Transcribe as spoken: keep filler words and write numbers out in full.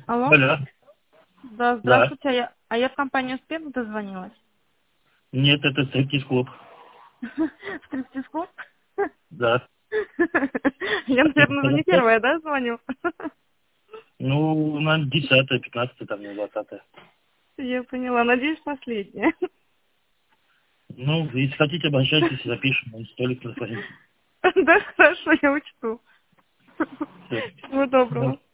Алло? Алло. Да, Да. здравствуйте. А я, а я в компанию «Успех» дозвонилась. Нет, это стриптиз-клуб. В стриптиз-клуб? Да. Я, наверное, уже не первая, да, звоню? Ну, на десятое, пятнадцатое, там, не двадцатое. Я поняла. Надеюсь, последняя. Ну, если хотите, обращайтесь, запишем, он столик на своем. Да, хорошо, я учту. Всего доброго.